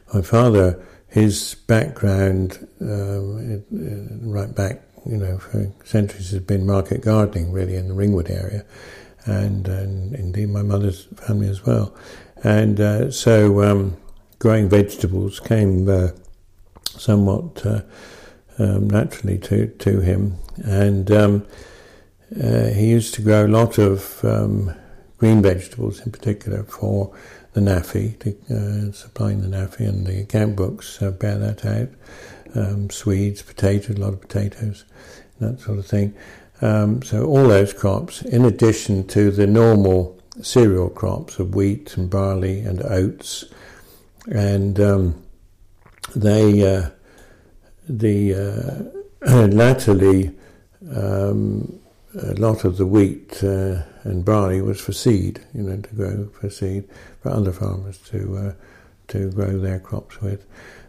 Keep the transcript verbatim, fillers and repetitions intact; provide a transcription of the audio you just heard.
my father, his background, um, it, it, right back, you know, for centuries has been market gardening, really, in the Ringwood area, and, and indeed my mother's family as well. And uh, so um, growing vegetables came uh, somewhat uh, um, naturally to, to him. And um, uh, he used to grow a lot of um, green vegetables in particular for the NAFI, to, uh, supplying the NAFI, and the account books uh, bear that out. Um, Swedes, potatoes, a lot of potatoes, that sort of thing. Um, so all those crops, in addition to the normal cereal crops of wheat and barley and oats, and um, they uh, the uh, latterly um, a lot of the wheat uh, and barley was for seed, you know, to grow for seed for other farmers to uh, to grow their crops with.